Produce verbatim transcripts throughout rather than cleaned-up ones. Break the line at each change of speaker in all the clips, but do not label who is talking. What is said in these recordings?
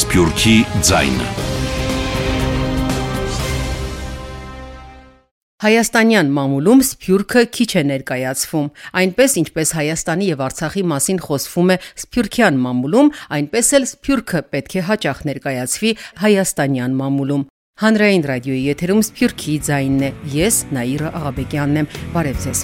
Սփյուռքի ձայնը։
Հայաստանյան մամուլում Սփյուռքը քիչ է ներկայացվում, այնպես ինչպես Հայաստանի եւ Արցախի մասին խոսվում է Սփյուռքյան մամուլում, այնպես էլ Սփյուռքը պետք է հաճախ ներկայացվի Հայաստանյան մամուլում։ Հանրային ռադիոյի եթերում Սփյուռքի ձայնն է, ես Նաիրա Աղաբեկյանն եմ, բարև ձեզ։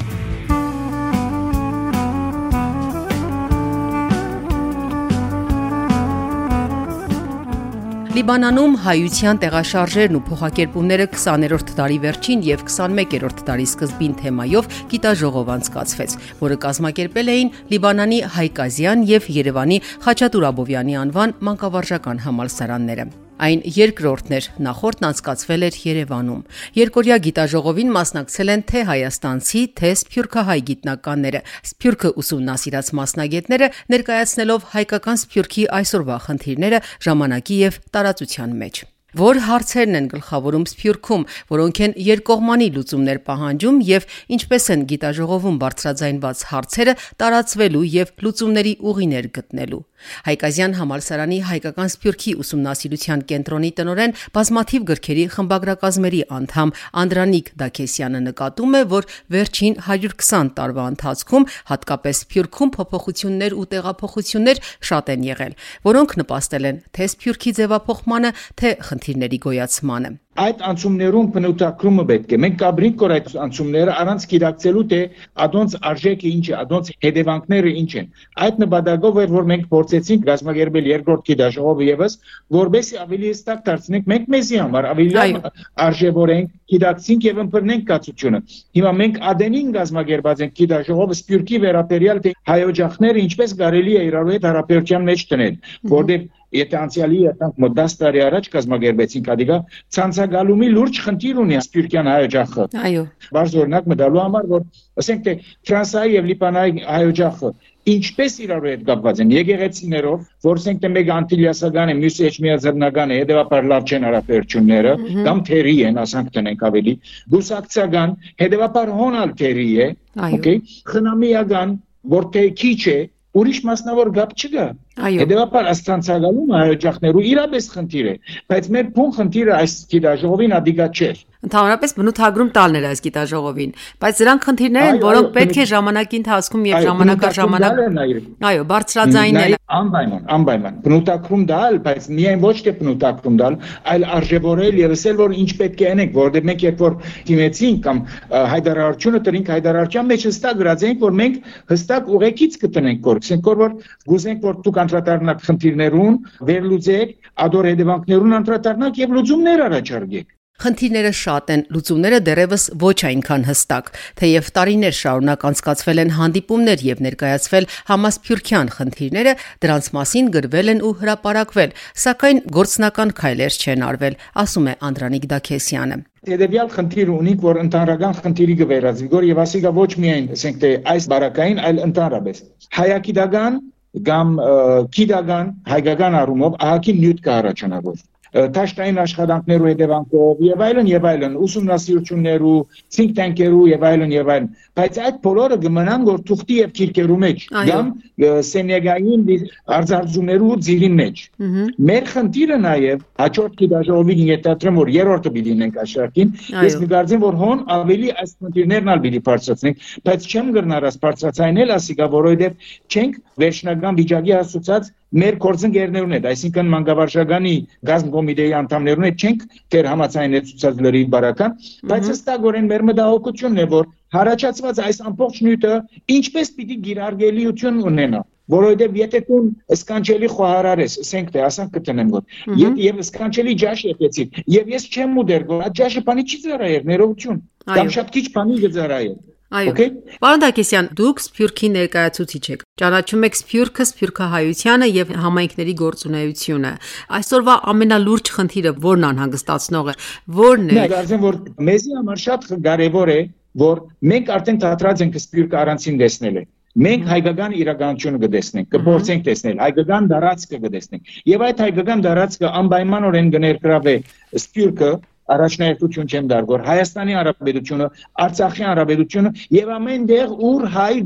Լիբանանում հայության տեղաշարժերն ու փոխակերպումները քսաներորդ դարի վերջին եւ քսանմեկերորդ դարի սկզբին թեմայով գիտաժողով անցկացվեց, որը կազմակերպել էին Լիբանանի Հայկազյան եւ Երևանի Խաչատուր Աբովյանի անվան մանկավարժական համալսարանները։ Այն երկրորդն էր, նախորդն անցկացվել էր Երևանում։ Երկօրյա գիտաժողովին մասնակցել են թե հայաստանցի, թե սփյուռքահայ գիտնականները, սփյուռքը ուսումնասիրած մասնագետները, ներկայացնելով հայկական սփյուռքի այսօրվա խնդիրները ժամանակի եւ տարածության մեջ։ Որ հարցերն են գլխավորում Սփյուռքում, որոնք են երկկողմանի լուծումներ պահանջում եւ ինչպես են գիտաժողովում բարձրաձայնված հարցերը տարածվելու եւ լուծումների ուղիներ գտնելու։ Հայկազյան համալսարանի հայկական սփյուռքի ուսումնասիրության կենտրոնի տնօրեն, բազմաթիվ գրքերի խմբագրակազմերի անդամ Անդրանիկ Դաքեսյանը նկատում է, որ վերջին հարյուր քսան տարվա ընթացքում հատկապես Սփյուռքում փոփոխություններ ու տեղափոխություններ շատ են եղել, որոնք նպաստել են թե Սփյուռքի ձևափոխմանը, թե խնդիրների գոյացմանը։
Այդ անցումներում բնութագրումը պետք է։ Մենք կաբրինք կոր այդ անցումները առանց գիտակցելու թե ադոնց արժեքը ինչ է, ադոնց հետևանքները ինչ են։ Այդ նպատակով էր, որ մենք փորձեցինք կազմակերպել երկրորդ գիտաժողովը եւս, որովհետեւ ավելի հստակ դարձնենք մենք մեզի համար ավելի արժևորենք, գիտակցենք եւ ըմբռնենք կացությունը։ Հիմա մենք ադենին կազմակերպած ենք գիտաժողովը Սփյուռքի վերաբերյալ թե հայօջախները ինչպես կարելի է իրար հետ հարաբերության մեջ դնել, որովհետեւ եթե անցյալի երթանք մոտ դաս տարի առաջ կազմակերպեցինք ադիգա ցանցագալումի լուրջ խնդիր ունի Սփյուռքյան հայօջախը։ Այո։ Բարձ օրինակ մտալու համար, որ ասենք թե Ֆրանսիայի եւ Լիբանանի հայօջախը ինչպես իրար հետ կապված են եկեղեցիներով, որ ասենք թե մեկ անտիլիասական է, մյուսը էջմիածռնական է, հետեւաբար լավ չեն հարաբերությունները, կամ թերի են, ասենք տնենք ավելի, գուսակցական, հետեւաբար հոնալ թերի է, օքեյ, խնամիական, որ թե քիչ է, ուրիշ մասնավոր գապ չկա։ Հետևաբար աստանցագալումը հայօջախներու իրապես խնդիր է, բայց մեր փուն խնդիրը այս գիտաժողովին ադիգա չէր։
Ընդհանրապես բնութագրում տալն էր այս գիտաժողովին, բայց դրանք խնդիրներ են, որոնք պետք է ժամանակի ընթացքում եւ ժամանակաժամանակ այո, բարձրաձայնել։
Անպայման, անպայման։ Բնութագրում տալ, բայց միայն ոչ թե բնութագրում տալ, այլ արժևորել եւ ասել, որ ինչ պետք է անենք, որովհետեւ մենք երբ որ դիմեցինք կամ հայտարարությունը տրինք հայտարարության մեջ հստակ գրածենք, որ մենք հստակ ուղեկից կտնենք կորքսենք, որ գուզենք որ դուք անդրադառնաք խնդիրներուն, վերլուծեք, ադոր հետևանքներուն անդրադառնաք եւ լուծումներ առաջարկեք։
Խնդիրները շատ են, լուծումները դեռևս ոչ այնքան հստակ, թեև տարիներ շարունակ անցկացվել են հանդիպումներ եւ ներկայացվել համասփյուռքյան խնդիրները, դրանց մասին գրվել են ու հրապարակվել, սակայն գործնական քայլեր չեն արվել, ասում է Անդրանիկ Դաքեսյանը։
Հետևյալ խնդիրը ունենք, որ ընդհանրական խնդիրի կվերածվի, որ եւ ասիկա ոչ միայն, ասենք թե այս բարակային, այլ ընդհանրապես հայագիտական կամ գիտական, հայկական առումով ահագին նյութ կառաջանալու Տաշտային աշխատանքներու հետևանքով եւ այլն եւ այլն ուսումնասիրություններու, think tank-երու եւ այլն եւ այլն, բայց այդ բոլորը կմնան որ թուղթի եւ քիրքերու մեջ, կամ սենյակային արձանագրումներու ձիրի մեջ։ Մեր խնդիրը նաեւ հաջորդ գիտաժողովին ենթադրեմ որ երրորդը պիտի ունենք աշխարհին, ես կգարձեմ որ հոն ավելի այս խնդիրներն ալ պիտի բարձրացնենք, բայց չեմ գրնարած բարձրացնել ասիկա, որովհետեւ չենք վերջնական վիճակի հասուցած մեր գործընկերներուն հետ, այսինքն մանկավարժականի գազմ կոմիտեի անդամներուն հետ չենք դեռ համաձայնեցուցած լրիվ բարական, բայց հստակորեն մեր մտահոգությունն է, որ հարաճացված այս ամբողջ նյութը ինչպես պիտի գիրարգելիություն ունենա, որովհետև եթե դու սկանչելի խոհարար ես, ասենք թե ասանք կտնեմ որ եւ սկանչելի ջաշ եկեցի, եւ ես չեմ ուդեր որ այդ ջաշը բանի չի ծառայեր, ներողություն, կամ շատ քիչ բանի կծառայեր։
Այո։ Պարոն Դաքեսյան, դուք Սփյուռքի ներկայացուցիչ եք։ Ճանաչում եք Սփյուռքը, սփյուռքահայությունը եւ համայնքների գործունեությունը։ Այսօրվա ամենալուրջ խնդիրը ո՞րն անհանգստացնող է, ո՞րն է։
Ես կարծեմ որ մեզի համար շատ կարեւոր է, որ մենք արդեն դադրած ենք Սփյուռքը առանցին տեսնել է։ Մենք հայկական իրականությունը կտեսնենք, կփորձենք տեսնել, հայկական դարածքը կտեսնենք։ Եվ այդ հայկական դարածքը անպայմանորեն կներգրավի Սփյուռքը առաջնահերթություն չեմ դար, որ Հայաստանի Հանրապետությունը, Արցախի Հանրապետությունը եւ ամեն տեղ ուր հայ գա,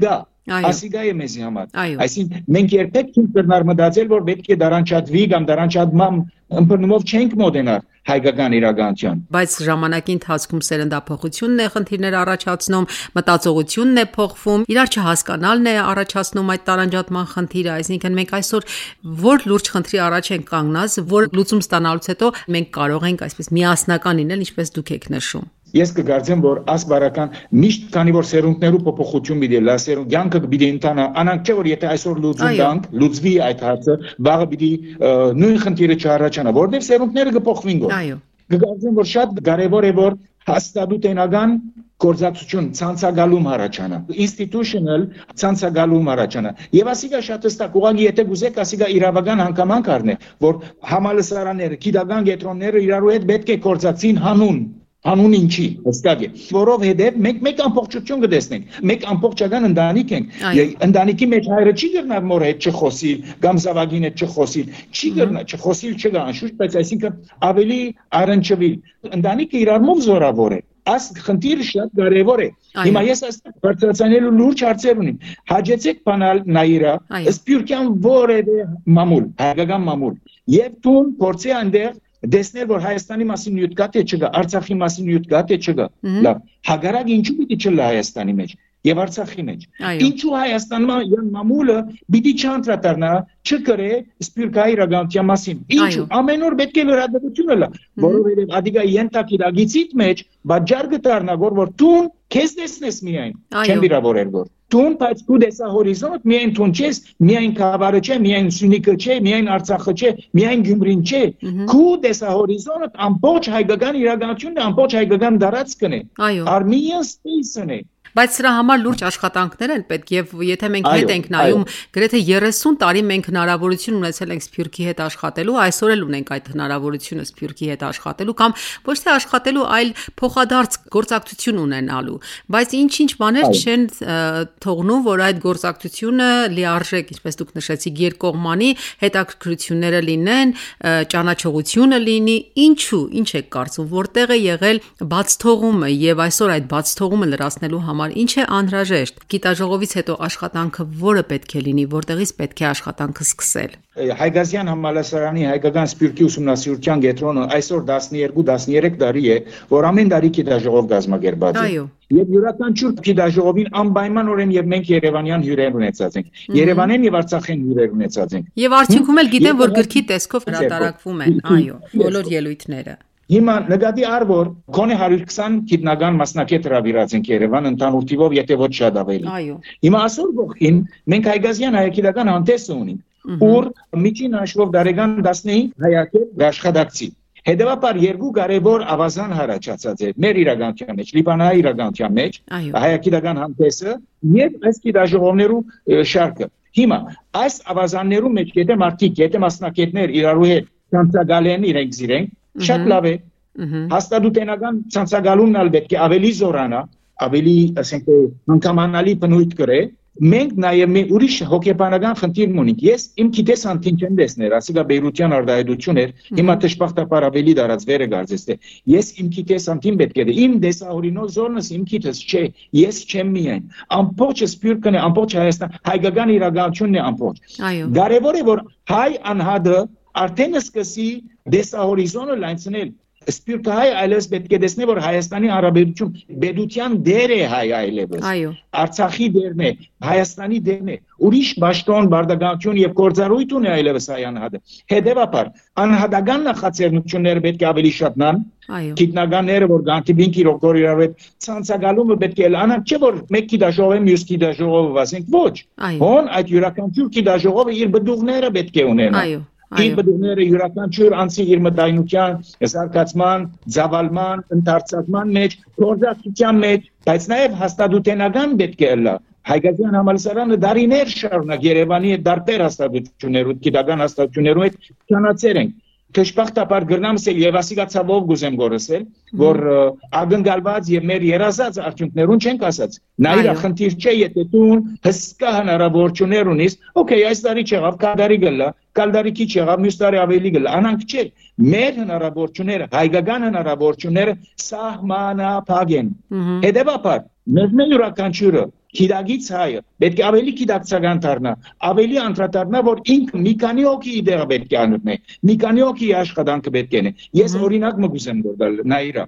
Ասիգա է մեզի համար։ Այսինքն մենք երբեք չենք կրնար մտածել, որ պետք է դարան չաթվի կամ դարան չաթմամ ըմբռնումով չենք մոտենար հայկական իրականության։
Բայց ժամանակի ընթացքում սերնդափոխությունն է խնդիրներ առաջացնում, մտածողությունն է փոխվում, իրար չհասկանալն է առաջացնում այդ տարանջատման խնդիրը, այսինքն մենք այսօր որ լուրջ խնդրի առաջ ենք կանգնած, որ լուծում ստանալուց հետո մենք կարող ենք այսպես միասնական լինել, ինչպես դուք եք նշում։
Ես կգործեմ, որ ասբարական միշտ քանի որ սերունդներու փոփոխություն պիտի լա, սերունդ յանքը պիտի ընթանա, անանք չէ որ եթե այսօր լուծում տանք, լուծվի այդ հարցը, վաղը պիտի նույն խնդիրը չառաջանա, որտեղ սերունդները կփոխվին գոր։
Այո։
Կգործեմ, որ շատ կարևոր է որ հաստատութենական գործակցություն ցանցագալում առաջանա, institutional ցանցագալում առաջանա։ Եվ ասիգա շատ հստակ, ուղղակի եթե գուզեք, ասիգա իրավական հանգամանք առնե, որ համալսարանները, գիտական կենտրոնները իրարու հետ պետք է գործակցին հանուն Հանուն ինչի, հստակ է, որովհետև մենք մեկ ամբողջություն կտեսնենք, մեկ ամբողջական ընտանիք ենք, ընտանիքի մեջ հայրը չի կրնա մոր հետ չխոսիլ, կամ զավակին հետ չխոսիլ, չի կրնա, չխոսիլ չկա անշուշտ, բայց այսինքն ավելի առնչվիլ, ընտանիքը իրարմով զորավոր է, այս խնդիրը շատ կարևոր է, հիմա ես այստեղ բարձրացնելու լուրջ հարցեր ունիմ, հաջեցեք բանալ Նաիրա, սպյուրքյան որևէ մամուլ, հայկական մամուլ, եւ տուն փորձի այնտեղ Դեսներ որ Հայաստանի մասին նյութ կա թե չկա, Արցախի մասին նյութ կա թե չկա։ Լավ, հագարակ ինչու պիտի չլա Հայաստանի մեջ եւ Արցախի մեջ։ Ինչու Հայաստանի մամուլը պիտի չանդրադառնա, չկրե սպյուրքայի իրականության մասին։ Ինչու ամեն օր պետք է լրատվությունը լա, որովհետեւ ադիգա ենթակ իրագիծիտ մեջ բաժար կդառնա, որ տուն քեզ տեսնես միայն, չեմ վիրավորել որ Տուն բայց դու դեսա հորիզոնտ միայն տուն չես, միայն Քավարը չէ, միայն Սյունիքը չէ, միայն Արցախը չէ, միայն Գյումրին չէ։ Քու դեսա հորիզոնտ ամբողջ հայկական իրականությունն է, ամբողջ հայկական դարածքն է։ Armenian space-ն է։
Բայց սրա համար լուրջ աշխատանքներ են պետք եւ եթե մենք հետ ենք նայում գրեթե երեսուն տարի մենք հնարավորություն ունեցել ենք Սփյուռքի հետ աշխատելու, այսօր էլ ունենք այդ հնարավորությունը Սփյուռքի հետ աշխատելու կամ ոչ թե աշխատելու, այլ փոխադարձ գործակցություն ունենալու, բայց ինչ-ինչ բաներ չեն թողնում, որ այդ գործակցությունը լիարժեք, ինչպես դուք նշեցիք, երկկողմանի հետաքրքրությունները լինեն, ճանաչողությունը լինի, ինչու, ինչ եք կարծում, որտեղ է եղել բացթողումը եւ այսօր այդ բացթողումը լրացնելու համար ինչ է անհրաժեշտ գիտաժողովից հետո աշխատանքը որը պետք է լինի որտեղից պետք է աշխատանքը սկսել
Հայգազյան համալսարանի հայկական սպյուրքի ուսումնասիրության կենտրոնը այսօր տասներկու տասներեք տարի է որ ամեն տարի գիտաժողով կազմակերպած է եւ յուրաքանչյուր գիտաժողովին անպայմանորեն եւ մենք Երևանյան հյուրեր ունեցած ենք Երևանեն եւ Արցախեն հյուրեր ունեցած ենք
եւ արդյունքում էլ գիտեմ որ գրքի տեսքով հրատարակվում են այո բոլոր ելույթները
Հիմա նկատի առ որ քոնե հարյուր քսան գիտնական մասնակից հրավիրած ենք Երևան ընդհանուր թիվով եթե ոչ շատ ավելի
Այո
Հիմա այսօր գողին մենք հայկազյան հայագիտական հանդես ունենք ուր միջին հաշվով դարեգան տասնհինգ հայագետ աշխատակցի Հետևաբար երկու կարևոր ավազան հարաճած է մեր իրականության մեջ Լիբանանի իրականության մեջ հայագիտական հանդեսը եւ այս գիտաժողովներու շարքը Հիմա այս ավազաններու մեջ եթե մարդիկ եթե մասնակիցներ իրարու հետ ցանցագալեն իրենք զիրենք Շատ լավ է, հաստատութենական ցանցագալումն ալ պետք է ավելի զորանա, ավելի, ասենք, հանգամանալի բնույթ կրե, մենք նաև մի ուրիշ հոգեբանական խնդիր ունենք, ես իմ գիտես անտին չեմ տեսներ, ասիկա Բեյրության արտահայտություն էր, հիմա դժբախտաբար ավելի դարածվեր է գարձես թե, ես իմ գիտես անտին պետք է, իմ դեսահորինով զորնս իմ գիտես չէ, ես չեմ միայն, ամբողջ Սփյուռքն է, ամբողջ Հայաստան, հայկական իրականությունն է ամբողջ, կարևոր է որ հայ անհատը արդեն սկսի դեսահորիզոնը լայնցնել Սփյուռքը հայ այլևս պետք է տեսնի որ Հայաստանի հարաբերություն բեդության դեր է հայ այլևս Արցախի դերն է Հայաստանի դերն է ուրիշ ճաշտոն բարդականություն եւ գործառույթ ունի այլևս հայ անհատը հետեւաբար անհատական նախաձեռնությունները պետք է ավելի շատնան գիտնականները որ գանտիբինքի ռոկոր իրար հետ ցանցագալումը պետք է լանան չէ որ մեկ գիտաժողովը մյուս գիտաժողովը ասենք ոչ հոն այդ յուրաքանչյուր գիտաժողովը իր բդուղները պետք է ունենա Իր բդուղները յուրաքանչյուր անձի իր մտայնության, զարգացման, ծավալման, ընդարձակման մեջ, գործակցության մեջ, բայց նաև հաստատութենական պետք է լա Հայկազյան համալսարանը դարիներ շարունակ Երևանի հետ դարբեր հաստատություններով, գիտական հաստատություններով հետ ճանաչել ենք Դժբախտաբար գրնամսել եւ ասիգացավով գուզեմ գորսել որ ագնկալված եւ մեր երազած արդյունքներուն չենք ասած նայրա խնդիր չէ եթե դու հսկա հնարավորություններ ունես օքեյ այս տարի չեղավ կադարի գլա կալդարի քիչ եղավ մյուս տարի ավելի գլա անանք չէ մեր հնարավորությունները հայկական հնարավորությունները սահմանափակ են հետեւաբար մեր մեր յուրաքանչյուրը Քիդագից հայը պետք է ավելի քիդակցական դառնա, ավելի անդրադառնա, որ ինքը մի քանի հոգի դերը պետք է անրնե, մի քանի հոգի աշխատանքը պետք է նե։ Ես օրինակ մգուսեմ գործել նայիրա։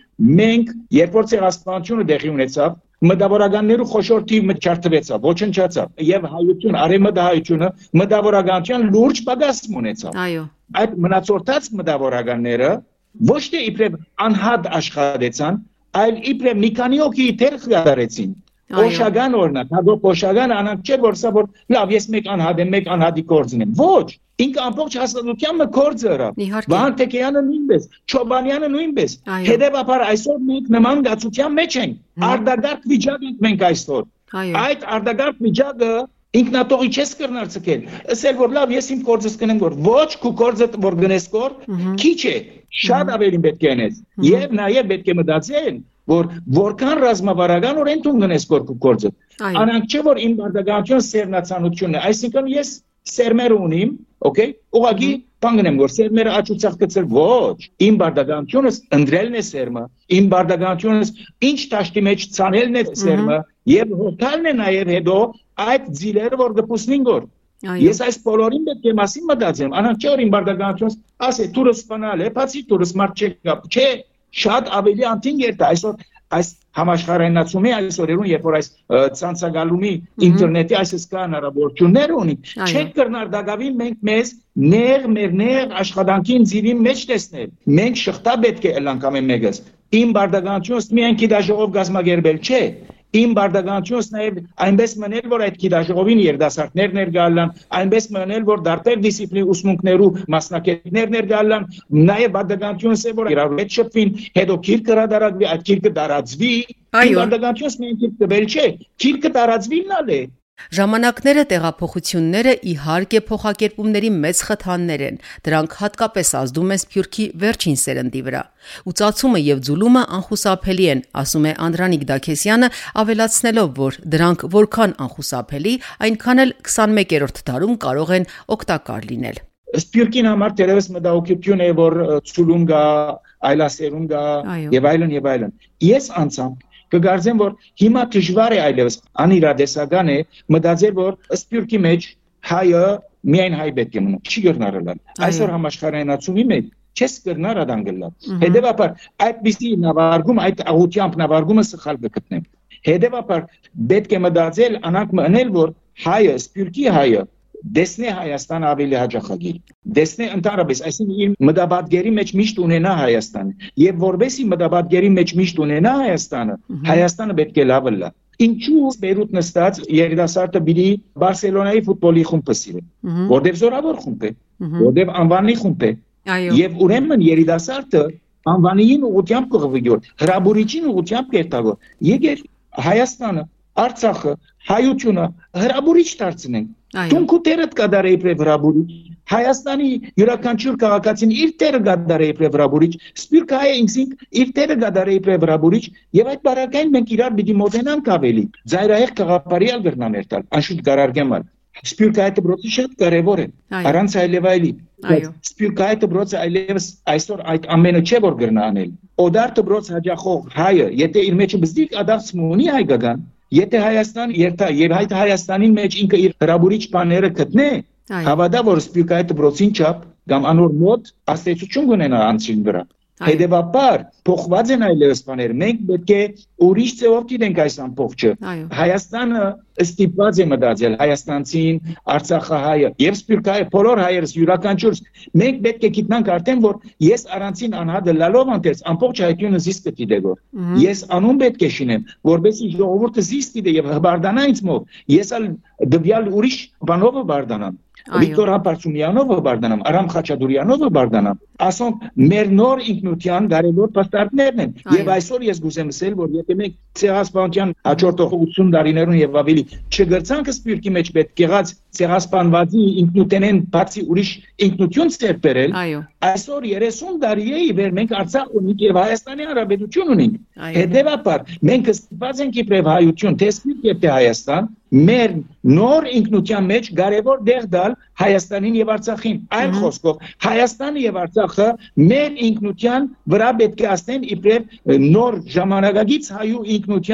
Մենք երբ որ ցեղասպանությունը դեղի ունեցավ, մտավորականներու խոշոր թիվը չարթվեցավ, ոչնչացավ, եւ հայություն, արեմտահայությունը մտավորականության լուրջ պատասխան ունեցավ։
Այո։
Այդ մնացորդած մտավորականները ոչ թե իբրև անհատ աշխատեցան, այլ իբրև մի քանի հոգի դեր խադարեցին։ Պոշագան օրինակ, հա պոշագան անանք չէ որ սա որ լավ ես մեկ անհատ եմ, մեկ անհատի կորձն եմ։ Ոչ, ինքը ամբողջ հաստատությամբ կորձը ըրավ։ Վահան Տեկեյանը նույնպես, Չոբանյանը նույնպես։ Հետևաբար այսօր մենք նման գացության մեջ ենք։ Արդագարկ վիճակ ենք մենք այսօր։ Այդ արդագարկ վիճակը ինքնատողի չես կրնար ցկել։ Ասել որ լավ ես իմ կորձս կնեմ որ ոչ քու կորձը որ գնես կոր, քիչ է, շատ ավելի պետք է անես։ Եվ նաև պետք է մտածել որ որքան ռազմավարական օրենքուն գնես կորքու կորձը։ Անանք չէ որ իմ բարդագայություն սերնացանությունն է, այսինքն ես սերմեր ունիմ, օքեյ, ուղղակի բանգնեմ որ սերմերը աճուցախ գցել ոչ, իմ բարդագայությունս ընդրելն է սերմը, իմ բարդագայությունս ինչ տաշտի մեջ ցանելն է սերմը եւ հոթալն է նաեւ հետո այդ ձիլերը որ գպուսնին գոր։ Ես այս բոլորին պետք է մասին մտածեմ, անանք չէ որ իմ բարդագայությունս ասե դուրս սպանալ է, բացի դուրս մարդ չէ, շատ ավելի անտին երթ այսօր այս համաշխարհայնացումի այսօրերուն երբ որ այս ցանցագալումի ինտերնետի այս սկա հնարավորություններ ունի չեք կրնար դակավին մենք մեզ ներ մեր ներ աշխատանքին ձիրի մեջ տեսնել մենք շղթա պետք է ելանք ամեն մեկս իմ բարդականությունս միայն գիտաժողով գազմագերբել չէ Իմ բարդականությունս նաև այնպես մնել որ այդ գիտաժողովին երդասարտներ ներգալան, այնպես մնել որ դարբեր դիսցիպլինի ուսմունքներու մասնակիցներ ներգալան, նաև բարդականությունս է որ իրար հետ շփվին, հետո քիրքը հրադարակվի, այդ քիրքը տարածվի, իմ բարդականությունս միայն քիրք տվել չէ, քիրքը տարածվինն է։
Ժամանակները տեղափոխությունները իհարկե փոխակերպումների մեծ խթաններ են, դրանք հատկապես ազդում են Սփյուռքի վերջին սերնդի վրա։ Ուծացումը եւ ձուլումը անխուսափելի են, ասում է Անդրանիկ Դաքեսյանը, ավելացնելով, որ դրանք որքան անխուսափելի, այնքան էլ քսանմեկերորդ դարում կարող են օգտակար լինել։
Սփյուռքին համար դերևս մտահոգություն է, որ ցուլում գա, այլասերում գա եւ այլն եւ այլն։ Ես անցամ կգարձեմ որ հիմա դժվար է այլևս անիրադեսական է մտածել որ Սփյուռքի մեջ հայը միայն հայ պետք է մնա չի գտնարել այսօր համաշխարհայնացումի մեջ չես կրնար ադանգլա հետեւաբար այդպիսի նավարգում այդ աղությամբ նավարգումը սխալ կգտնեմ հետեւաբար պետք է մտածել անանք մնել որ հայը Սփյուռքի հայը Դեսնե Հայաստան ավելի հաջողագիր։ Դեսնե ընդհանրապես, այսինքն իր մտաբادگերի մեջ միշտ ունենա Հայաստանը։ Եվ որովհետեւ մտաբادگերի մեջ միշտ ունենա Հայաստանը, Հայաստանը պետք է լավը լա։ Ինչու Բեյրութ նստած երիտասարդը բիդի Բարսելոնայի ֆուտբոլի խումբը սիրի։ Որովհետեւ զորավոր խումբ է, որովհետեւ անվանի խումբ է։ Եվ ուրեմն երիտասարդը անվանիին ուղղությամբ կողվիգոր, հրաբուրիչին ուղղությամբ կերտագոր։ Եկեր Հայաստանը, Արցախը, հայությունը հրաբուրիչ դարձնենք։ Դու դերդ կդարեի պրև հրաբուրիչ, Հայաստանի յուրաքանչյուր քաղաքացին իր տերը կդարեի պրև հրաբուրիչ, Սփյուռքը հայը ինքնին իր տերը կդարեի պրև հրաբուրիչ, եւ այդ բարակային մենք իրար պիտի մոտենանք ավելի։ Ձայրահեղ քաղաքապարիալ գրնաներ տալ, անշուտ գարարգեմալ։ Սփյուռքը այդ դրոցի շատ կարեւոր է, առանց այլևայլի։ Սփյուռքը այդ դրոցը այլևս այսօր այդ ամենը չէ որ գրնա անել։ Օդար դրոց հաջախող հայը, եթե իր մեջը բզդիկ ադավսմ ունի հայկական Եթե Հայաստան երթա եւ այդ Հայաստանին մեջ ինքը իր հրաբուրիչ բաները գտնե, հավատա որ Սփյուռքը այդ դրոցին չափ կամ անոր մոտ աստեցություն կունենա անցին վրա։ Հետևաբար փոխված են այլևս բաները։ Մենք պետք է ուրիշ ձևով դիտենք այս ամբողջը։ Հայաստանը ստիպված է մտածել Հայաստանցին, Արցախահայը եւ Սփյուռքահայը, բոլոր հայերս յուրաքանչյուր մենք պետք է գիտնանք արդեն որ ես առանցին անհատը լալով անտես ամբողջ հայությունը զիստ կդիտեգոր։ Ես անուն պետք է շինեմ, որովհետեւ ժողովուրդը զիստ դիտե եւ հբարդանա ինձ մոտ։ Ես ալ դվյալ ուրիշ բանով բարդանամ։ Վիկտոր Հապարցումյանովը բարդանամ, Արամ Խաչատուրյանովը բարդանամ, ասոնք մեր նոր ինքնության կարևոր պաստառներն են։ Եվ այսօր ես գուզեմ ասել, որ եթե մենք ցեղասպանության հաջորդ ութսուն տարիներուն եւ ավելի չգրցանք Սփյուռքի մեջ պետք եղած ցեղասպանվածի ինքնութենեն բացի ուրիշ ինքնություն ստեր բերել, այսօր երեսուն տարի է իվեր մենք Արցախ ունենք եւ Հայաստանի Հանրապետություն ունենք։ Հետեւաբար մենք ստիպված ենք իբրև հայություն, թե Սփյուռք եւ թե Հայաստան մեր նոր ինքնության մեջ կարևոր դեր դալ Հայաստանին եւ Արցախին։ Այլ խոսքով Հայաստանը եւ Արցախը մեր ինքնության վրա պետք է ասեն իբրև նոր ժամանակակից հայու ինքնության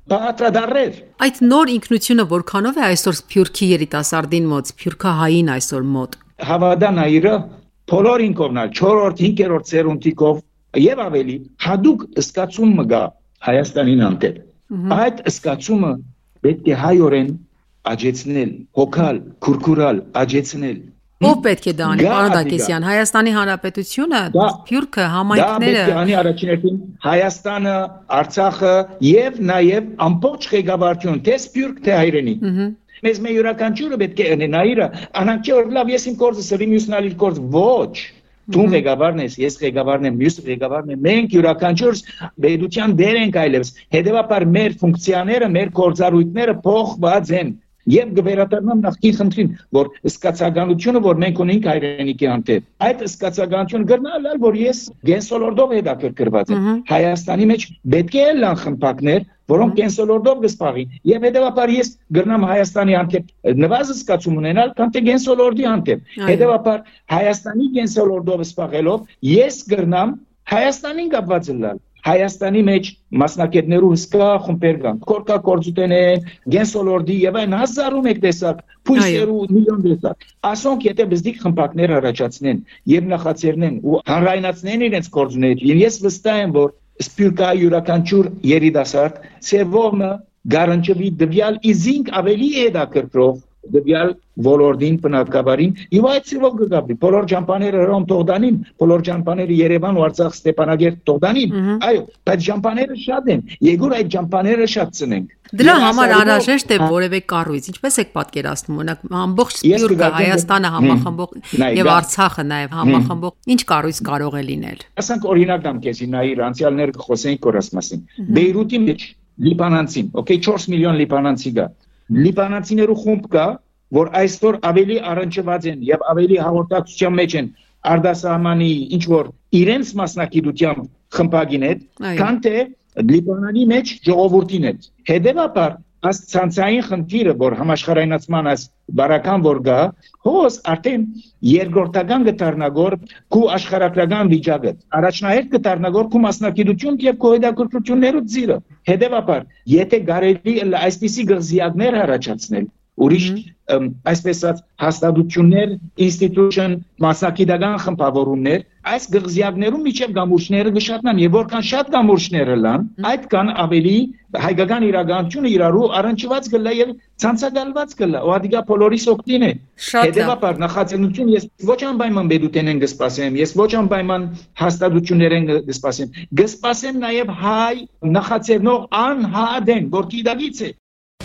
բաղադրադարեր։
Այդ նոր ինքնությունը որքանով է այսօր Սփյուռքի երիտասարդին մոտ, Սփյուռքահային այսօր մոտ։
Հավադանայրը բոլոր ինքովնալ չորրորդ, հինգերորդ սերունդիկով եւ ավելի հadoop սկացում մգա Հայաստանին անտեր։ Այդ սկացումը պետք է հայորեն աջեցնել, հոգալ, քուրքուրալ, աջեցնել։
Ով պետք է դա անի, պարոն Դակեսյան, Հայաստանի Հանրապետությունը, Սփյուռքը, համայնքները։
Դա պետք է անի առաջիներին Հայաստանը, Արցախը եւ նաեւ ամբողջ ղեկավարությունը, թե Սփյուռք, թե հայրենի։ Մեզ մեր յուրաքանչյուրը պետք է ունենա իր անանքի որ լավ ես իմ կորձը սրի մյուսն ալի կորձ ոչ։ Դու ղեկավարն ես, ես ղեկավարն եմ, մյուս ղեկավարն է։ Մենք յուրաքանչյուր պետության դեր ենք այլևս։ Հետևաբար մեր ֆունկցիաները, մեր կորձառույթները փոխված են։ Եվ գվերատառնամ նախկին խնդրին, որ սկացականությունը, որ մենք ունենք հայրենիքի հանդեպ, այդ սկացականությունը գրնալ, որ ես գենսոլորդով հետաքրքրված եմ։ Հայաստանի մեջ պետք է լան խմբակներ, որոնք գենսոլորդով կսպաղին։ Եվ հետևաբար ես գրնամ Հայաստանի հանդեպ նվազը սկացում ունենալ, քան թե գենսոլորդի հանդեպ։ Հետևաբար Հայաստանի գենսոլորդով սպաղելով ես գրնամ Հայաստանին կապված լալ։ Հայաստանի մեջ մասնակիցներու հսկա խմբեր կան։ Կորկա կորձուտենե, գենսոլորդի եւ այն հազարում եք տեսակ, փույսերու միլիոն տեսակ։ Ասոնք եթե բզդիկ խմբակներ առաջացնեն եւ նախաձեռնեն ու հանրայնացնեն իրենց կորձուները, ես վստահ եմ, որ Սփյուռքայի յուրաքանչյուր երիտասարդ ծևողը գարանչվի դվյալ իզինք ավելի հետաքրքրող դվյալ ոլորտին բնակավարին եւ այդ ծովով կգաբի բոլոր ճամփաները հրոմ թողդանին բոլոր ճամփաները Երևան ու Արցախ Ստեփանագերտ թողդանին այո բայց ճամփաները շատ են եկուր այդ ճամփաները շատ ծնենք
դրա համար անհրաժեշտ է որևէ կառույց ինչպես եք պատկերացնում օրինակ ամբողջ Սփյուռքը Հայաստանը համախմբող եւ Արցախը նաեւ համախմբող ինչ կառույց կարող է լինել
ասենք օրինակ դամ քեզի նայիր անցյալներ կխոսենք կորած մասին Բեյրութի մեջ լիբանանցին օքեյ չորս միլիոն լիբանանցի կա Լիբանանցիներու խումբ կա, որ այսօր ավելի առնչված են եւ ավելի հաղորդակցության մեջ են արտասահմանի ինչ որ իրենց մասնակցությամբ խմբագին հետ, քան թե Լիբանանի մեջ ժողովրդին հետ։ Հետևաբար այս ցանցային խնդիրը, որ համաշխարհայնացման այս բարական որ գա, հոս արդեն երկրորդական գտարնագոր քու աշխարհակրական վիճակը, առաջնահերթ գտարնագոր քու մասնակցություն եւ քու հետաքրքրություններու ծիրը։ Հետևաբար, եթե կարելի է այսպիսի գղզիակներ առաջացնել, ուրիշ այսպես ասած հաստատություններ, ինստիտուշն, մասնակիտական խմբավորումներ, այս գղզիակներում միջև գամուրջները գշատնան եւ որքան շատ գամուրջները լան, այդ կան ավելի հայկական իրականությունը իրարու առնչված գլա եւ ցանցակալված գլա, ու ադիգա բոլորիս օգտին է։ Հետևաբար նախաձեռնություն ես ոչ անպայման բեդուտեն գսպասեմ, ես ոչ անպայման հաստատություններ են գսպասեմ, գսպասեմ նաեւ հայ նախաձեռնող անհադեն, որ գիտագից է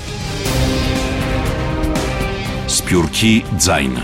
Սփյուռքի ձայնը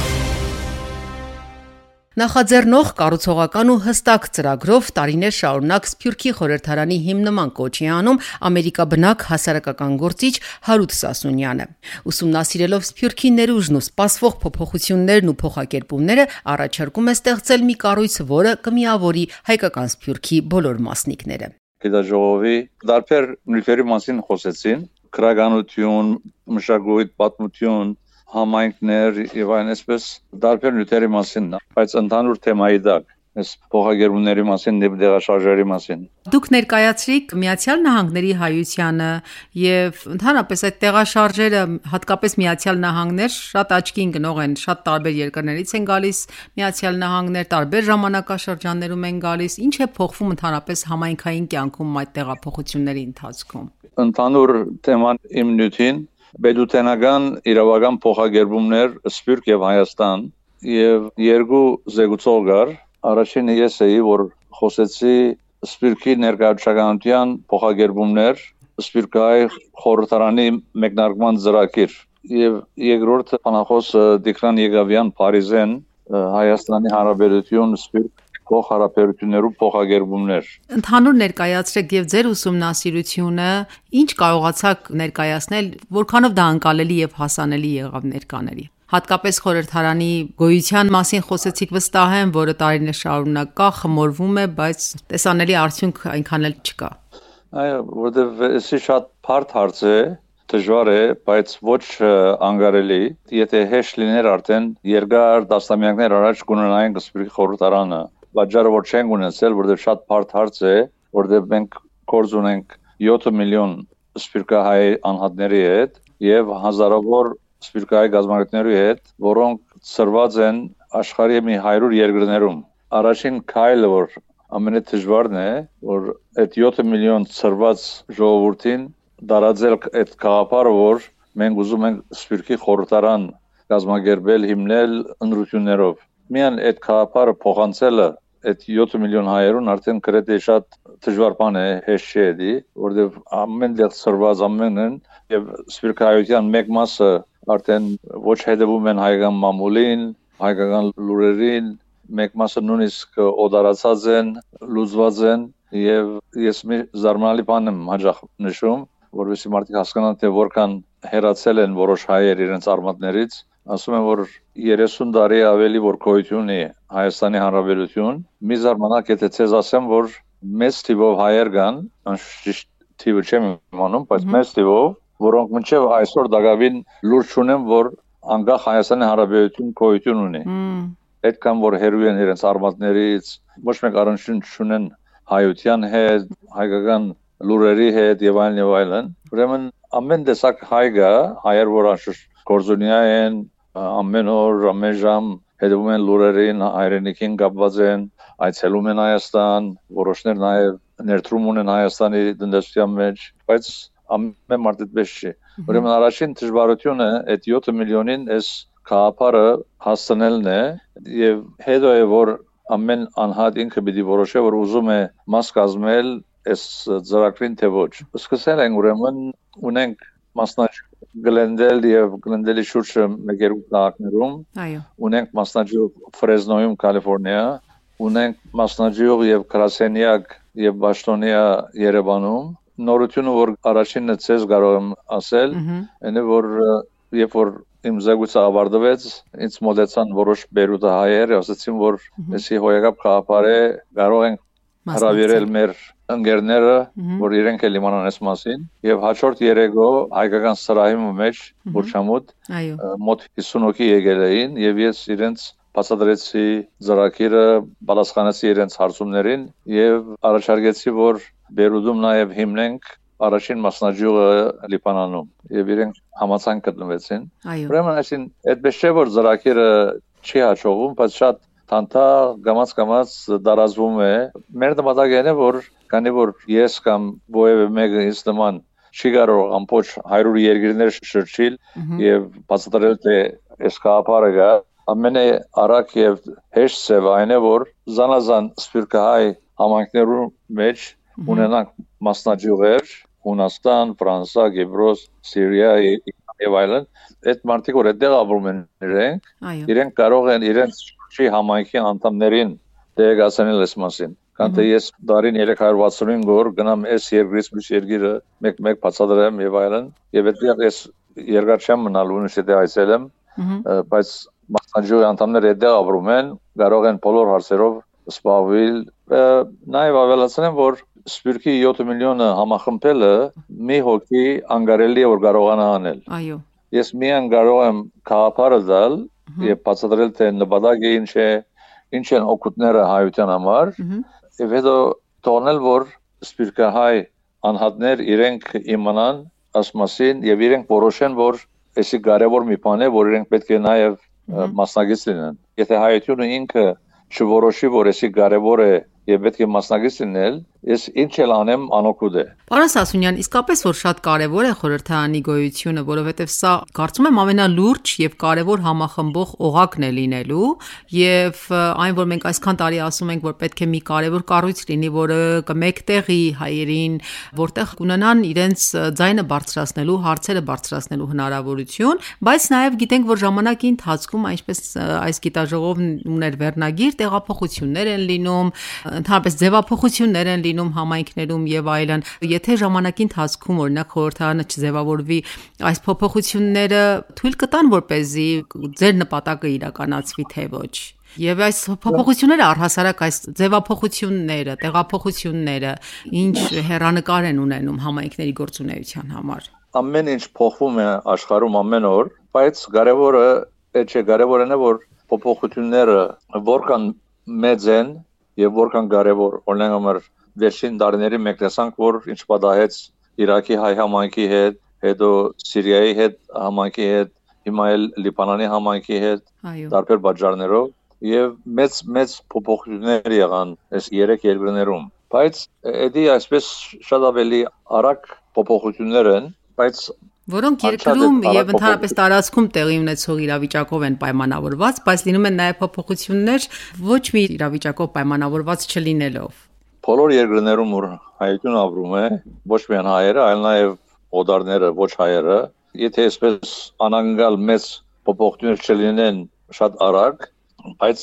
Նախաձեռնող կառուցողական ու հստակ ծրագրով տարիներ շարունակ Սփյուռքի խորհրդարանի հիմնման կոչի անում ամերիկաբնակ հասարակական գործիչ Հարութ Սասունյանը։ Ուսումնասիրելով Սփյուռքի ներուժն ու սպասվող փոփոխություններն ու փոխակերպումները առաջարկում է ստեղծել մի կառույց, որը կմիավորի հայկական Սփյուռքի բոլոր մասնիկները։
Գիտաժողովի դարբեր նյութերի մասին խոսեցին, քրագանություն, մշակույթ, պատմություն համայնքներ եւ այն այսպես դարբեր նյութերի մասին, բայց ընդհանուր թեմայի դակ, այս փոխագերումների մասին, դեղաշարժերի մասին։
Դուք ներկայացրիք Միացյալ Նահանգների հայությանը եւ ընդհանրապես այդ տեղաշարժերը, հատկապես Միացյալ Նահանգներ, շատ աչքին գնող են, շատ տարբեր երկրներից են գալիս Միացյալ Նահանգներ, տարբեր ժամանակաշրջաններում են գալիս։ Ինչ է փոխվում ընդհանրապես համայնքային կյանքում այդ տեղափոխությունների ընթացքում։
Ընդհանուր թեման իմ նյութին Բեդութենական իրավական փոխագերբումներ Սփյուռք եւ Հայաստան եւ երկու զեկուցող կար առաջինը ես էի որ խոսեցի Սփյուռքի ներկայացական փոխագերբումներ Սփյուռքայի խորհրդարանի մեկնարկման ծրագիր եւ երկրորդը բանախոս Տիգրան Եղավյան Փարիզեն Հայաստանի Հանրապետություն Սփյուռք փոխհարաբերություններու փոխագերբումներ
Ընդհանուր ներկայացրեք եւ ձեր ուսումնասիրությունը ինչ կարողացաք ներկայացնել որքանով դա անցալելի եւ հասանելի եղավ ներկաների Հատկապես խորհրդարանի գոյության մասին խոսեցիք վստահ եմ որը տարիներ շարունակ կա խմորվում է բայց տեսանելի արդյունք այնքան էլ չկա
Այո որովհետեւ էսի շատ բարդ հարց է դժվար է բայց ոչ անկարելի եթե հեշտ լիներ արդեն երկար դասամյակներ առաջ կունենային Սփյուռքի խորհրդարանը Բաժարը որ չենք ունեցել, որտեղ շատ բարդ հարց է, որտեղ մենք կորձ ունենք յոթ միլիոն սպիրկահայ անհատների հետ եւ հազարավոր սպիրկահայ գազམ་ակներու հետ, որոնք ծրված են աշխարհի մի հարյուր երկրներում։ Առաջին քայլը, որ ամենադժվարն է, որ այդ յոթ միլիոն ծրված ժողովրդին դարաձել այդ գաղափարը, որ մենք ուզում ենք սպիրկի խորհրդարան գազམ་ակերպել, հիմնել ընտրություններով։ Միան այդ գաղափարը փոխանցելը այդ յոթ միլիոն հայերուն արդեն գրեթե շատ դժվար բան է, հեշտ չէ, որովհետև ամեն դեպք ծրված ամենն եւ սպիրկահայության մեկ մասը արդեն ոչ հետևում են հայկական մամուլին, հայկական լուրերին, մեկ մասը նույնիսկ օդարացած են, լուծված են եւ ես մի զարմանալի բան եմ հաջող նշում, որովհետեւ մարդիկ հասկանան, թե որքան հերացել են որոշ հայեր իրենց արմատներից, ասում են, որ երեսուն տարի ավելի որ գոյություն ունի Հայաստանի Հանրապետություն, մի զարմանալի եթե ցեզ ասեմ, որ մեծ թիվով հայեր կան, անշուշտ թիվը չեմ իմանում, բայց մեծ թիվով, որոնք մինչև այսօր դակավին լուրջ չունեն, որ անկախ Հայաստանի Հանրապետություն գոյություն ունի։ Այդքան որ հերու են իրենց արմատներից, ոչ մեկ առնչություն չունեն հայության հետ, հայկական լուրերի հետ եւ այլն եւ այլն։ Ուրեմն ամեն տեսակ հայ կա, հայեր որ անշուշտ գործունյա են, ամեն օր, ամեն ժամ հետևում են լուրերին, հայրենիքին կապված են, այցելում են Հայաստան, որոշներ նաև ներդրում ունեն Հայաստանի տնտեսության մեջ, բայց ամեն մարդ այդպես չի։ Ուրեմն առաջին դժվարությունը այդ յոթ միլիոնին այս գաղափարը հասցնելն է եւ հետո է որ ամեն անհատ ինքը պիտի որոշի, որ ուզում է մաս կազմել այս ծրագրին թե ոչ։ Սկսել ենք ուրեմն ունենք մասնաճյուղ Գլենդել եւ Գլենդելի շուրջը մեկ-երկու քաղաքներում, ունենք մասնաճյուղ Ֆրեզնոյում, Կալիֆոռնիա, ունենք մասնաճյուղ եւ Կրասենյակ եւ Բաշտոնիա Երևանում։ Նորությունը, որ առաջինը ցեզ կարող եմ ասել, այն է որ երբ որ իմ զեկույցը ավարտվեց, ինձ մոտեցան որոշ բերուտահայեր, ասացին, որ այսի հոյակապ գաղափար է, կարող ենք հրավիրել մեր ընկերները, որ իրենք էլ իմանան այս մասին, եւ հաջորդ երեկո հայկական սրահի մեջ Բուրչամուտ մոտ հիսուն հոգի եկել էին եւ ես իրենց բացատրեցի ծրագիրը, պատասխանեցի իրենց հարցումներին եւ առաջարկեցի, որ Բերուտում նաեւ հիմնենք առաջին մասնաճյուղը Լիբանանում եւ իրենք համացան գտնվեցին։ Ուրեմն այսին այդպես չէ որ ծրագիրը չի հաջողվում, բայց շատ թանթա գամած-գամած դարազվում է։ Մեր նպատակն է որ քանի որ ես կամ ովևէ մեկը ինձ նման չի կարող ամբողջ հարյուր երկրներ շրջել եւ բացատրել թե այս գաղափարը կա, ամենաառակ եւ հեշտ ծավալը այն է որ զանազան սպիրկահայ համայնքներում մեջ ունենանք մասնաճյուղեր Հունաստան, Ֆրանսա, Կիպրոս, Սիրիա եւ այլն, այդ մարդիկ որ այդտեղ ապրում են իրենք, իրենք կարող են իրենց շի համայնքի անդամներին տեղեկացնել այս մասին։ Քան թե ես դարին երեք հարյուր վաթսունհինգ օր գնամ այս երկրից մյուս երկիրը մեկ-մեկ բացատրեմ եւ այլն, եւ այդտեղ ես երկար չեմ մնալու նշեթե այցելեմ, բայց մասնաճյուղի անդամները այդտեղ ապրում են, կարող են բոլոր հարցերով սպասվել։ Նաեւ ավելացնեմ, որ Սպիրկի յոթ միլիոնը համախմբելը մի հոգի անգարելի է որ կարողանա անել։ Այո։ Ես միայն կարող եմ գաղափարը տալ եւ բացատրել թե նպատակը ինչ է, ինչ են օգուտները հայության համար, եւ հետո թողնել որ սպիրկահայ անհատներ իրենք իմանան ասմասին եւ իրենք որոշեն որ էսի կարեւոր մի բան է, որ իրենք պետք է նաեւ մասնակից լինեն։ Եթե հայությունը ինքը չորոշի որ էսի կարեւոր է եւ պետք է մասնակից լինել, ես ինչ էլ անեմ անօգուտ է։
Պարոն Սասունյան, իսկապես որ շատ կարևոր է խորհրդարանի գոյությունը, որովհետեւ սա կարծում եմ ամենալուրջ եւ կարևոր համախմբող օղակն է լինելու, եւ այն որ մենք այսքան տարի ասում ենք, որ պետք է մի կարևոր կառույց լինի, որը կմեկտեղի հայերին, որտեղ կունենան իրենց ձայնը բարձրացնելու, հարցերը բարձրացնելու հնարավորություն, բայց նաեւ գիտենք, որ ժամանակի ընթացքում, այնպես այս գիտաժողովն ուներ վերնագիր, տեղափոխություններ են լինում, ընդհանրապես ձևափոխություններ են լինում համայնքներում եւ այլն։ Եթե ժամանակի ընթացքում օրինակ խորհրդարանը չձևավորվի, այս փոփոխությունները թույլ կտան որպեսզի ձեր նպատակը իրականացվի թե ոչ։ Եվ այս փոփոխությունները առհասարակ այս ձևափոխությունները, տեղափոխությունները ինչ հեռանկար են ունենում համայնքների գործունեության համար։
Ամեն ինչ փոխվում է աշխարհում ամեն օր, բայց կարևորը չէ, կարևորն է որ փոփոխությունները որքան մեծ են եւ որքան կարեւոր օրինակ համար վերջին տարիների մեկ տեսանք որ ինչ պատահեց Իրաքի հայ համայնքի հետ, հետո Սիրիայի հետ համայնքի հետ, հիմա էլ Լիբանանի համայնքի հետ, տարբեր պատճառներով եւ մեծ մեծ փոփոխություններ եղան այս երեք երկրներում, բայց դա այսպես շատ ավելի արագ փոփոխություններ են, բայց
որոնք երկրում եւ ընդհանրապես տարածքում տեղի ունեցող իրավիճակով են պայմանավորված, բայց լինում են նաեւ փոփոխություններ ոչ մի իրավիճակով պայմանավորված չլինելով։
Բոլոր երկրներում որ հայություն ապրում է, ոչ միայն հայերը, այլ նաեւ օդարները, ոչ հայերը, եթե այսպես անանգալ մեծ փոփոխություններ չլինեն շատ արագ, բայց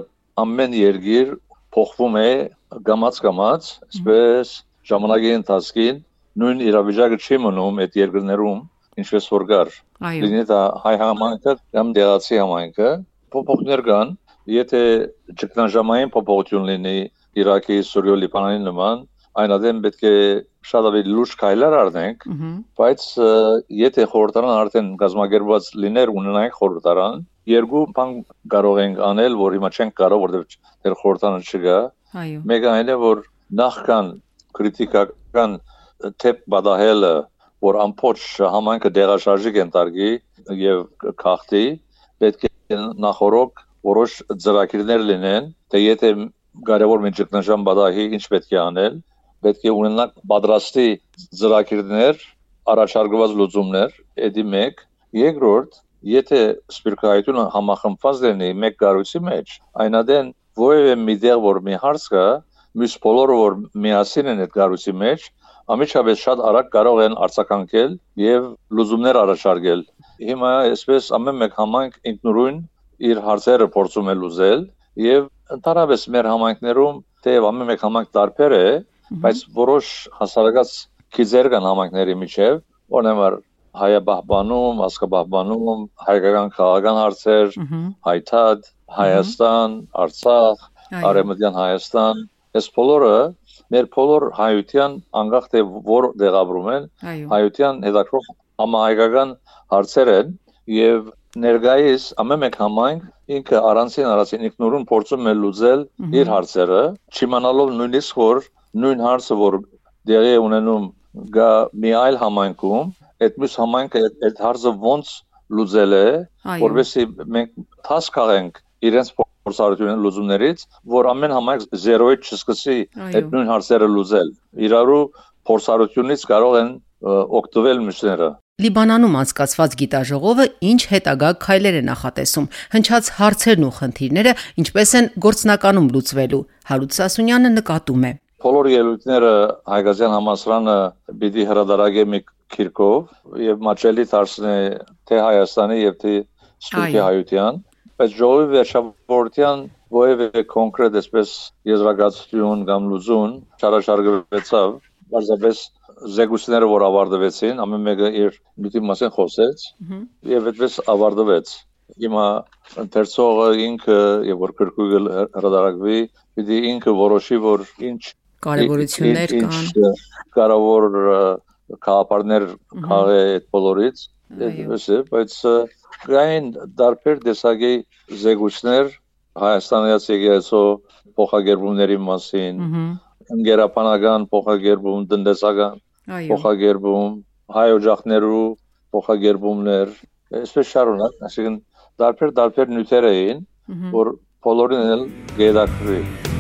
ամեն երկիր փոխվում է գամած-գամած, այսպես ժամանակի ընթացքին նույն իրավիճակը չի մնում այդ երկրներում, ինչպես որ կար։ Լինի դա հայ համայնքը կամ դեղացի համայնքը, փոփոխություններ կան, եթե ճգնաժամային փոփոխություն լինի Իրաքի, Սուրիա, Լիբանանի նման, այնադեմ պետք է շատ ավելի լուրջ քայլեր առնենք, բայց եթե խորհրդարան արդեն կազմակերպված լիներ ունենայինք խորհրդարան, երկու բան կարող ենք անել, որ հիմա չենք կարող, որովհետև դեռ խորհրդարանը չկա։ Մեկը այն է, որ նախքան քրիտիկական թեփ բադահելը, որ ամբողջ համայնքը դեղաշարժի կենտարկի եւ քաղտի, պետք է նախորոք որոշ ծրագիրներ լինեն, թե եթե կարևոր մի ճգնաժամ բադահի ինչ պետք է անել, պետք է ունենալ պատրաստի ծրագիրներ, առաջարկված լուծումներ, դա մեկ, երկրորդ, եթե սպիրկայությունը համախմբված լինի մեկ կառույցի մեջ, այնադեն որևէ մի դեղ որ մի հարց կա, մյուս բոլորը որ միասին են այդ կառույցի մեջ, ամիջապես շատ արագ կարող են արձագանքել եւ լուծումներ առաջարկել։ Հիմա այսպես ամեն մեկ համայնք ինքնուրույն իր հարցերը փորձում է լուծել եւ ընդհանրապես մեր համայնքներում թեև ամեն մեկ համայնք տարբեր է, բայց որոշ հասարակած քիզեր կան համայնքների միջև, օրինակ հայաբահբանում, ազգաբահբանում, հայկական քաղաքական հարցեր, հայթադ, Հայաստան, Արցախ, Արևմտյան Հայաստան, այս բոլորը մեր բոլոր հայության անկախ թե որ դեղաբրում են, հայության հետաքրող համահայկական հարցեր են եւ ներկայիս ամեն մեկ համայնք ինքը առանցին առանցին ինքնուրույն փորձում է լուծել իր հարցերը, չիմանալով նույնիսկ որ նույն հարցը որ դեղի է ունենում գա մի այլ համայնքում, այդ մյուս համայնքը այդ հարցը ոնց լուծել է, որովհետեւ մենք թաս քաղենք իրենց փորձառությունների լուծումներից, որ ամեն համայնք զերոյից չսկսի այդ նույն հարցերը լուծել։ Իրարու փորձառությունից կարող են օգտվել մյուսները։
Լիբանանում անցկացված գիտաժողովը ինչ հետագա քայլեր է նախատեսում, հնչած հարցերն ու խնդիրները ինչպես են գործնականում լուծվելու, Հարութ Սասունյանը նկատում է։
Բոլոր ելույթները Հայկազյան համալսարանը պիտի հրադարագե մի քիրքով եւ մաչելի դարձնի թե Հայաստանի եւ թե Սփյուռքի հայության, բայց ժողովի վերջավորության որևէ կոնկրետ այսպես եզրակացություն կամ լուծում չարաշարգվեցավ, բարձրապես զեկույցները որ ավարտվեցին, ամեն մեկը իր նյութի մասին խոսեց եւ այդպես ավարտվեց։ Հիմա ընթերցողը ինքը եւ որ քրկուկը հրադարագվի, պիտի ինքը որոշի որ ինչ
կարևորություններ կան,
կարևոր քաղաքներ քաղե այդ բոլորից, այդպես է, բայց կային դարբեր տեսակի զեկույցներ Հայաստանից եկեղեցու փոխակերպումների մասին, ընկերապանական փոխակերպում, տնտեսական փոխակերպում, հայ օջախներու փոխակերպումներ, այսպես շարունակ, այսինքն դարբեր դարբեր նյութեր էին, որ բոլորին էլ գեդակրի։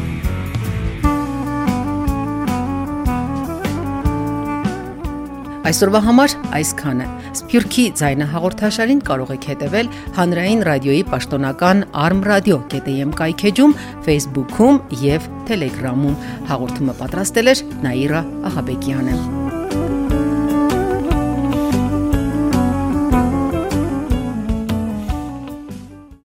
Այսօրվա համար այսքանը։ Սփյուռքի ձայնը հաղորդաշարին կարող եք հետևել Հանրային ռադիոյի պաշտոնական arm radio dot am կայքեջում, Facebook-ում եւ Telegram-ում։ Հաղորդումը պատրաստել էր Նաիրա Աղաբեկյանը։